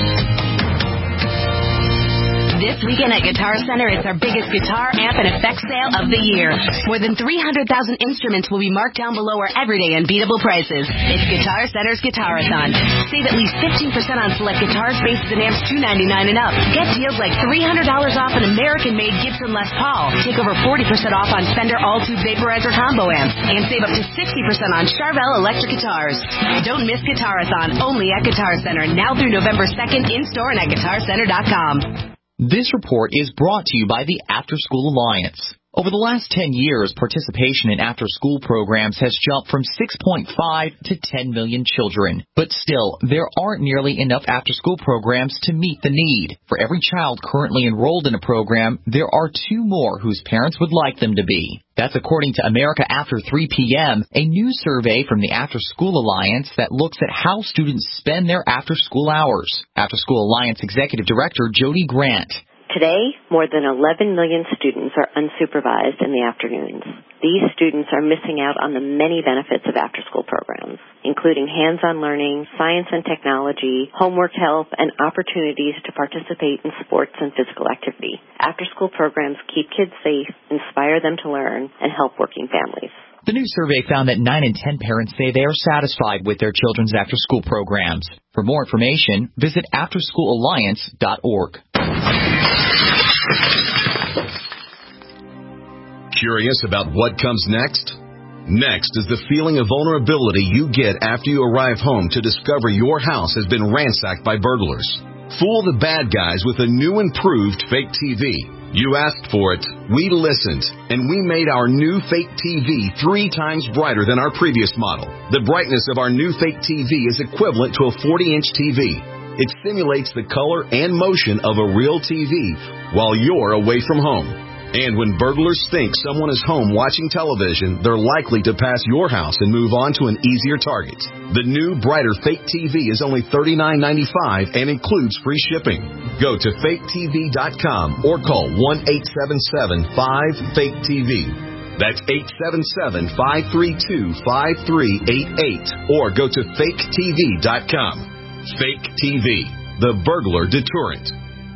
This weekend at Guitar Center, it's our biggest guitar, amp, and effects sale of the year. More than three hundred thousand instruments will be marked down below our everyday unbeatable prices. It's Guitar Center's Guitarathon. Save at least fifteen percent on select guitars, basses, and amps, two ninety-nine and up. Get deals like three hundred dollars off an American-made Gibson Les Paul. Take over forty percent off on Fender All-Tube Vaporizer combo amps. And save up to sixty percent on Charvel electric guitars. Don't miss Guitarathon, only at Guitar Center, now through November second, in-store and at guitar center dot com. This report is brought to you by the After School Alliance. Over the last ten years, participation in after-school programs has jumped from six point five to ten million children. But still, there aren't nearly enough after-school programs to meet the need. For every child currently enrolled in a program, there are two more whose parents would like them to be. That's according to America After three p.m., a new survey from the After School Alliance that looks at how students spend their after-school hours. After School Alliance Executive Director Jody Grant. Today, more than eleven million students are unsupervised in the afternoons. These students are missing out on the many benefits of after-school programs, including hands-on learning, science and technology, homework help, and opportunities to participate in sports and physical activity. After-school programs keep kids safe, inspire them to learn, and help working families. The new survey found that nine in ten parents say they are satisfied with their children's after-school programs. For more information, visit after school alliance dot org. Curious about what comes next? Next is the feeling of vulnerability you get after you arrive home to discover your house has been ransacked by burglars. Fool the bad guys with a new improved fake T V. You asked for it, we listened, and we made our new fake T V three times brighter than our previous model. The brightness of our new fake T V is equivalent to a forty-inch T V. It simulates the color and motion of a real T V while you're away from home. And when burglars think someone is home watching television, they're likely to pass your house and move on to an easier target. The new, brighter fake T V is only thirty-nine ninety-five and includes free shipping. Go to fake T V dot com or call one eight seven seven five fake T V. That's eight seven seven five three two five three eight eight or go to fake T V dot com. Fake T V, the burglar deterrent.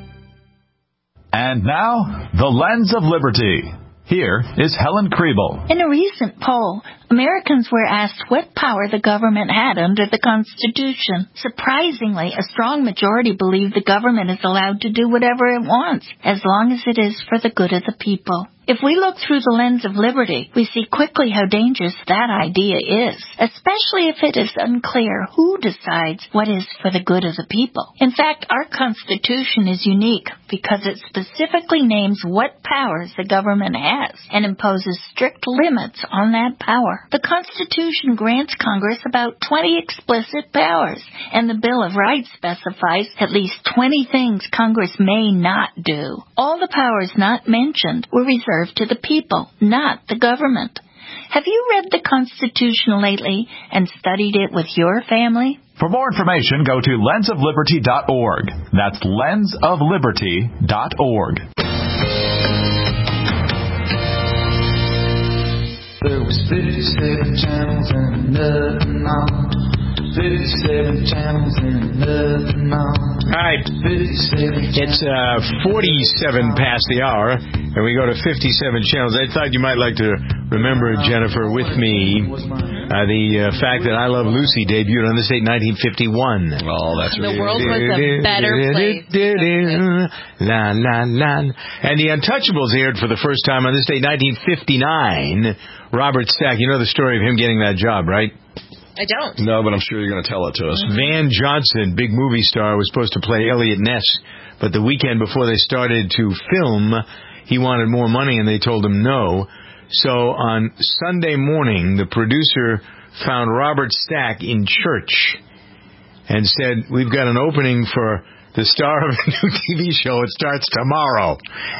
And now, the Lens of Liberty. Here is Helen Kriebel. In a recent poll, Americans were asked what power the government had under the Constitution. Surprisingly, a strong majority believe the government is allowed to do whatever it wants, as long as it is for the good of the people. If we look through the lens of liberty, we see quickly how dangerous that idea is, especially if it is unclear who decides what is for the good of the people. In fact, our Constitution is unique because it specifically names what powers the government has and imposes strict limits on that power. The Constitution grants Congress about twenty explicit powers, and the Bill of Rights specifies at least twenty things Congress may not do. All the powers not mentioned were reserved to the people, not the government. Have you read the Constitution lately and studied it with your family? For more information, go to lens of liberty dot org. That's lens of liberty dot org. There was fifty-seven channels and nothing on. fifty-seven channels and nothing on. All right. It's uh, forty-seven past the hour, and we go to fifty-seven channels. I thought you might like to remember, Jennifer, with me, uh, the uh, fact that I Love Lucy debuted on this date in nineteen fifty-one. Oh, that's the world was a better place. La, la, la. And the Untouchables aired for the first time on this date, nineteen fifty-nine. Robert Stack, you know the story of him getting that job, right? I don't. No, but I'm sure you're going to tell it to us. Van Johnson, big movie star, was supposed to play Elliot Ness, but the weekend before they started to film, he wanted more money, and they told him no. So on Sunday morning, the producer found Robert Stack in church and said, "We've got an opening for the star of a new T V show. It starts tomorrow."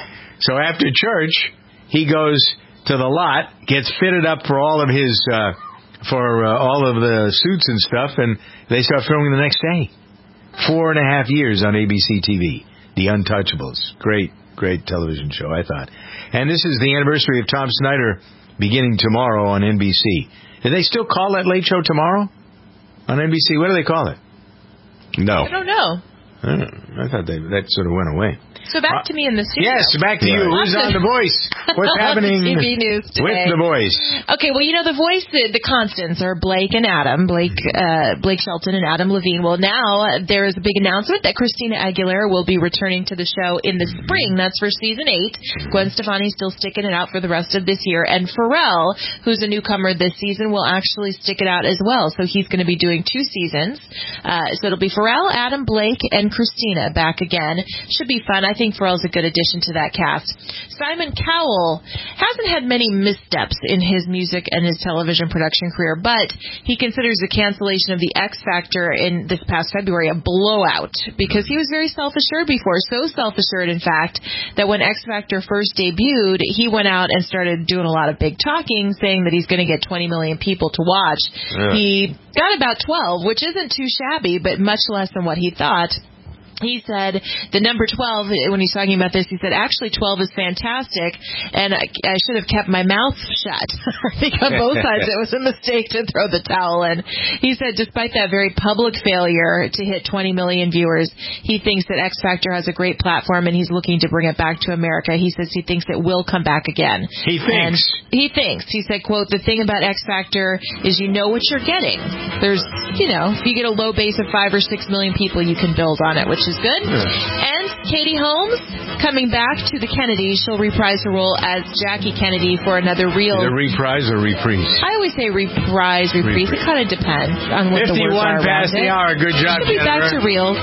So after church, he goes to the lot, gets fitted up for all of his... Uh, for uh, all of the suits and stuff, and they start filming the next day. Four and a half years on A B C T V. The Untouchables. Great, great television show, I thought. And this is the anniversary of Tom Snyder beginning tomorrow on N B C. Do they still call that late show tomorrow on N B C? What do they call it? No. I don't know. I, don't know. I thought they, that sort of went away. So back to me in the studio. Yes, back to you. Who's on The Voice? What's happening T V news today with The Voice? Okay, well, you know, The Voice, the, the constants are Blake and Adam, Blake uh, Blake Shelton and Adam Levine. Well, now uh, there is a big announcement that Christina Aguilera will be returning to the show in the spring. That's for season eight. Gwen Stefani's still sticking it out for the rest of this year. And Pharrell, who's a newcomer this season, will actually stick it out as well. So he's going to be doing two seasons. Uh, so it'll be Pharrell, Adam, Blake, and Christina back again. Should be fun. I think Pharrell's a good addition to that cast. Simon Cowell hasn't had many missteps in his music and his television production career, but he considers the cancellation of the X Factor in this past February a blowout because he was very self-assured before, so self-assured, in fact, that when X Factor first debuted, he went out and started doing a lot of big talking, saying that he's going to get twenty million people to watch. Yeah. He got about twelve, which isn't too shabby, but much less than what he thought. He said the number twelve, when he's talking about this, he said, actually twelve is fantastic, and I, I should have kept my mouth shut. I think on both sides it was a mistake to throw the towel in. He said despite that very public failure to hit twenty million viewers, he thinks that X Factor has a great platform, and he's looking to bring it back to America. He says he thinks it will come back again. He thinks. And he thinks. He said, quote, the thing about X Factor is you know what you're getting. There's, you know, if you get a low base of five or six million people, you can build on it, which is good. Yeah. And Katie Holmes coming back to the Kennedys. She'll reprise her role as Jackie Kennedy for another reel. Is it reprise or reprise? I always say reprise, reprise. Reprise. It kind of depends on what the words are. fifty-one past the hour. Good job, She'll be back to reels.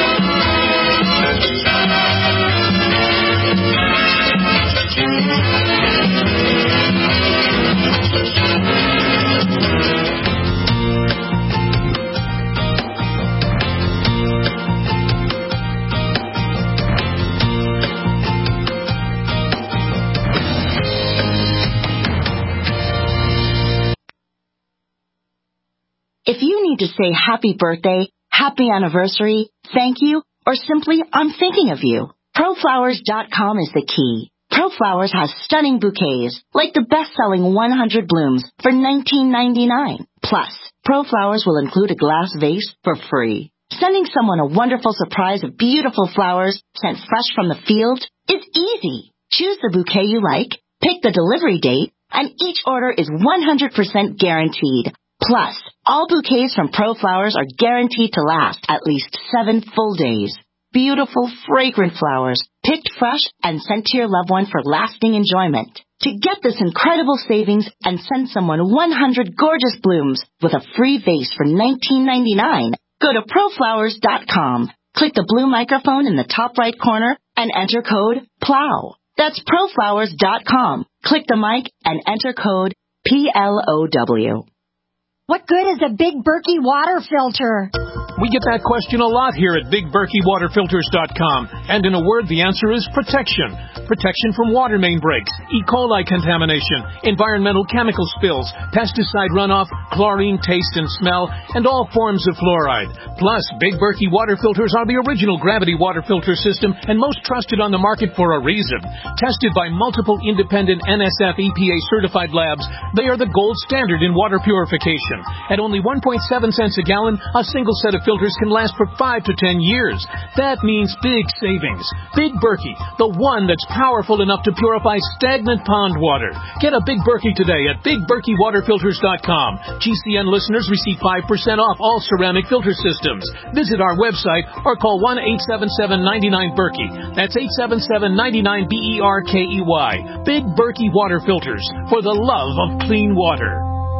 If you need to say happy birthday, happy anniversary, thank you, or simply I'm thinking of you, Pro Flowers dot com is the key. ProFlowers has stunning bouquets, like the best-selling one hundred blooms for nineteen ninety-nine. Plus, ProFlowers will include a glass vase for free. Sending someone a wonderful surprise of beautiful flowers sent fresh from the field is easy. Choose the bouquet you like, pick the delivery date, and each order is one hundred percent guaranteed. Plus, all bouquets from ProFlowers are guaranteed to last at least seven full days. Beautiful, fragrant flowers, picked fresh and sent to your loved one for lasting enjoyment. To get this incredible savings and send someone one hundred gorgeous blooms with a free vase for nineteen ninety-nine, go to Pro Flowers dot com. Click the blue microphone in the top right corner and enter code PLOW. That's Pro Flowers dot com. Click the mic and enter code P L O W. What good is a Big Berkey water filter? We get that question a lot here at Big Berkey Water Filters dot com. And in a word, the answer is protection. Protection from water main breaks, E. coli contamination, environmental chemical spills, pesticide runoff, chlorine taste and smell, and all forms of fluoride. Plus, Big Berkey water filters are the original gravity water filter system and most trusted on the market for a reason. Tested by multiple independent N S F E P A certified labs, they are the gold standard in water purification. At only one point seven cents a gallon, a single set of filters can last for five to ten years. That means big savings. Big Berkey, the one that's powerful enough to purify stagnant pond water. Get a Big Berkey today at Big Berkey Water Filters dot com. G C N listeners receive five percent off all ceramic filter systems. Visit our website or call one eight seven seven, nine nine, Berkey. That's eight seven seven, nine nine, B E R K E Y. Big Berkey Water Filters, for the love of clean water.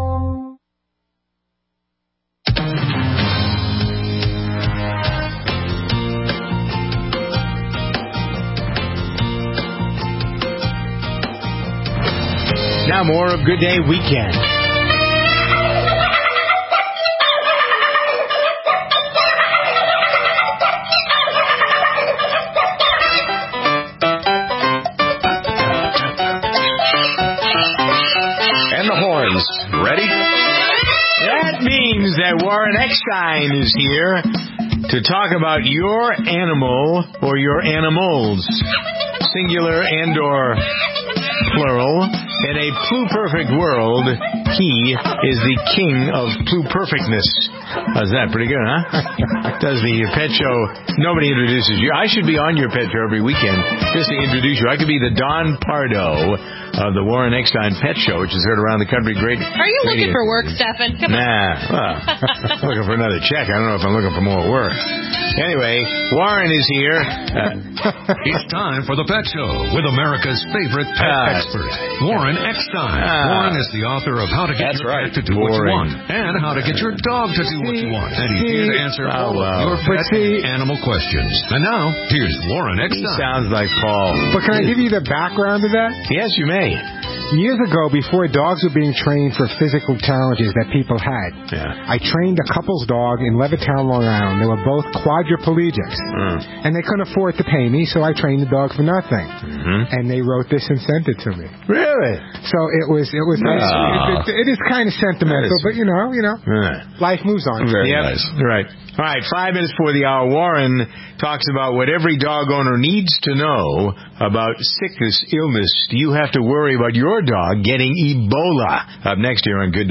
Now more of Good Day Weekend. And the horns. Ready? That means that Warren Eckstein is here to talk about your animal or your animals, singular and or plural. In a pluperfect world, he is the king of pluperfectness. How's that? Pretty good, huh? Does the pet show. Nobody introduces you. I should be on your pet show every weekend just to introduce you. I could be the Don Pardo of the Warren Eckstein Pet Show, which is heard around the country. Great. Are you looking for work, Stefan? Come nah, on. Well, I'm looking for another check. I don't know if I'm looking for more work. Anyway, Warren is here. Uh, it's time for the Pet Show with America's favorite pet uh, expert, Warren Eckstein. Uh, Warren is the author of How to Get Your right. Pet to Do Boring. What You Want and How to Get Your Dog to Do What You Want. And he's here to answer oh, all wow. of your pet and animal questions. And now, here's Warren Eckstein. He sounds like Paul. But can I give you the background of that? Yes, you may. Years ago, before dogs were being trained for physical challenges that people had, yeah. I trained a couple's dog in Levittown, Long Island. They were both quadriplegics. Mm. And they couldn't afford to pay me, so I trained the dog for nothing. Mm-hmm. And they wrote this and sent it to me. Really? So it was, it was, no. it, it, it is kind of sentimental, is, but you know, you know, right. life moves on. Very yep. nice. Right. All right, five minutes before the hour, Warren talks about what every dog owner needs to know about sickness, illness. Do you have to worry about your dog getting Ebola? Up next here on Good Day.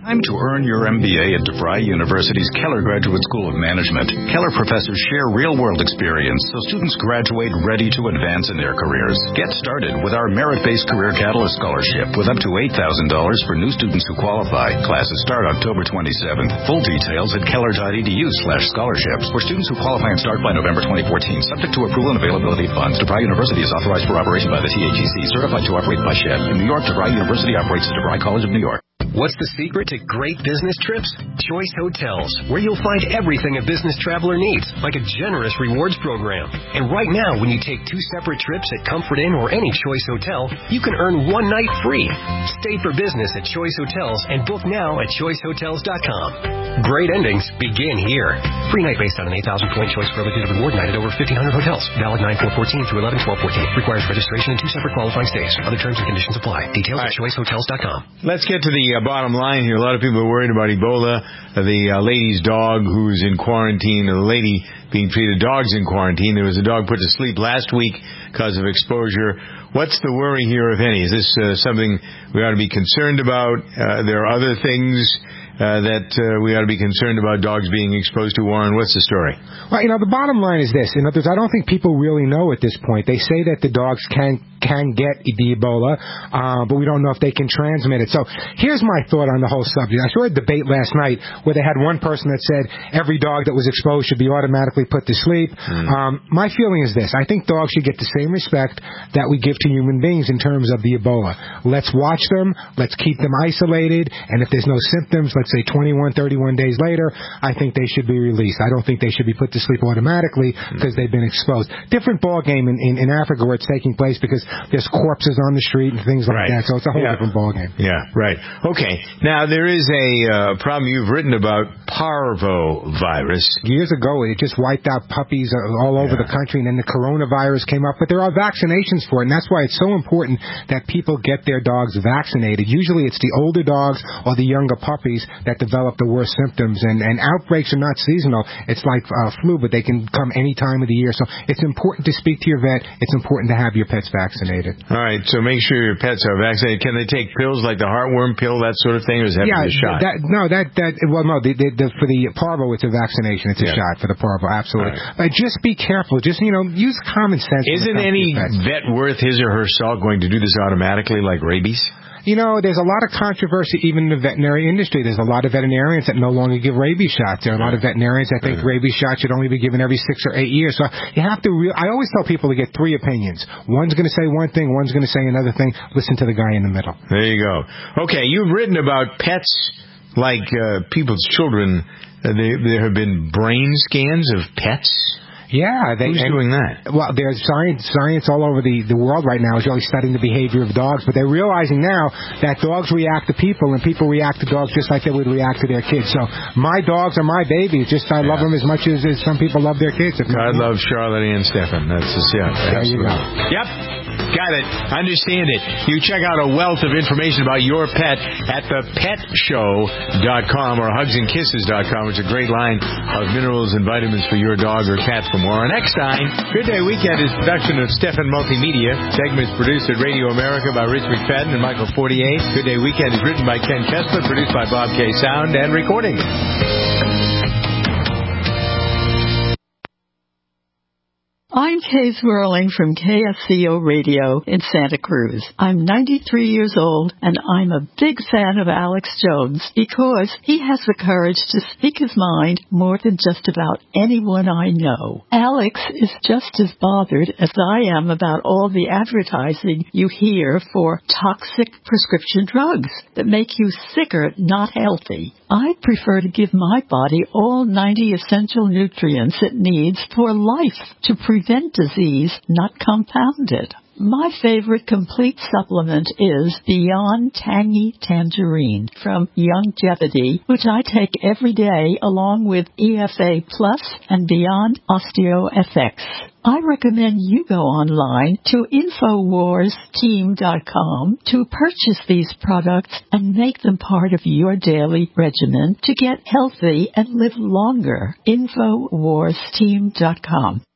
Time to earn your M B A at DeVry University's Keller Graduate School of Management. Keller professors share real-world experience so students graduate ready to advance in their careers. Get started with our merit-based Career Catalyst Scholarship with up to eight thousand dollars for new students who qualify. Classes start October twenty-seventh. Full details at keller.edu slash scholarships for students who qualify and start by November twenty fourteen, subject to approval and availability of funds. DeVry University is authorized for operation by the T A G C, certified to operate by S H E D. In New York, DeVry University operates the DeVry College of New York. What's the secret to great business trips? Choice Hotels, where you'll find everything a business traveler needs, like a generous rewards program. And right now, when you take two separate trips at Comfort Inn or any Choice Hotel, you can earn one night free. Stay for business at Choice Hotels and book now at choice hotels dot com. Great endings begin here. Free night based on an eight thousand point Choice Prohibited Reward night at over fifteen hundred hotels. Valid nine four fourteen through eleven twelve fourteen. Requires registration and two separate qualifying stays. Other terms and conditions apply. Details at choice hotels dot com. Let's get to the uh, bottom line here. A lot of people are worried about Ebola, uh, the uh, lady's dog who's in quarantine, and the lady being treated, dogs in quarantine. There was a dog put to sleep last week because of exposure. What's the worry here, if any? Is this uh, something we ought to be concerned about? Uh, there are other things Uh, that uh, we ought to be concerned about dogs being exposed to. Warren, what's the story? Well, you know, the bottom line is this. In other words, I don't think people really know at this point. They say that the dogs can can get the Ebola, uh, but we don't know if they can transmit it. So here's my thought on the whole subject. I saw a debate last night where they had one person that said every dog that was exposed should be automatically put to sleep. Mm. Um, my feeling is this. I think dogs should get the same respect that we give to human beings in terms of the Ebola. Let's watch them. Let's keep them isolated. And if there's no symptoms, let's say twenty-one, thirty-one days later, I think they should be released. I don't think they should be put to sleep automatically because they've been exposed. Different ball game in, in, in Africa where it's taking place because there's corpses on the street and things like right. that. So it's a whole yeah. different ball game. Yeah, right. Okay. Now, there is a uh, problem you've written about, parvovirus. Years ago, it just wiped out puppies all over yeah. the country, and then the coronavirus came up. But there are vaccinations for it, and that's why it's so important that people get their dogs vaccinated. Usually it's the older dogs or the younger puppies that develop the worst symptoms, and, and outbreaks are not seasonal. It's like uh, flu, but they can come any time of the year. So it's important to speak to your vet. It's important to have your pets vaccinated. All right, so make sure your pets are vaccinated. Can they take pills like the heartworm pill, that sort of thing, or is that yeah, a shot? That, no, that, that, well, no, the, the, the, for the parvo, it's a vaccination. It's a yeah. shot for the parvo, absolutely. Right. But just be careful. Just, you know, use common sense. Isn't any vet worth his or her salt going to do this automatically like rabies? You know, there's a lot of controversy even in the veterinary industry. There's a lot of veterinarians that no longer give rabies shots. There are a lot of veterinarians that think mm-hmm. rabies shots should only be given every six or eight years. So you have to re- I always tell people to get three opinions. One's going to say one thing, one's going to say another thing. Listen to the guy in the middle. There you go. Okay, you've written about pets like uh, people's children. Uh, they, there have been brain scans of pets. Yeah, they, who's and, doing that? Well, there's science science all over the, the world right now is really studying the behavior of dogs, but they're realizing now that dogs react to people and people react to dogs just like they would react to their kids. So my dogs are my babies. Just I yeah. love them as much as, as some people love their kids. I love Charlotte and Stefan. That's just, yeah. There absolutely. you go. Yep. Got it. Understand it. You check out a wealth of information about your pet at the pet show dot com or hugs and kisses dot com. It's a great line of minerals and vitamins for your dog or cat. For more on Eckstein, Good Day Weekend is production of Stefan Multimedia. Segments produced at Radio America by Rich McFadden and Michael Fortier. Good Day Weekend is written by Ken Kessler, produced by Bob K. Sound, and recording. I'm Kay Swirling from K F C O Radio in Santa Cruz. I'm ninety-three years old, and I'm a big fan of Alex Jones because he has the courage to speak his mind more than just about anyone I know. Alex is just as bothered as I am about all the advertising you hear for toxic prescription drugs that make you sicker, not healthy. I prefer to give my body all ninety essential nutrients it needs for life to prevent disease, not compound it. My favorite complete supplement is Beyond Tangy Tangerine from Youngevity, which I take every day along with E F A Plus and Beyond OsteoFX. I recommend you go online to Infowars Team dot com to purchase these products and make them part of your daily regimen to get healthy and live longer. Infowars Team dot com.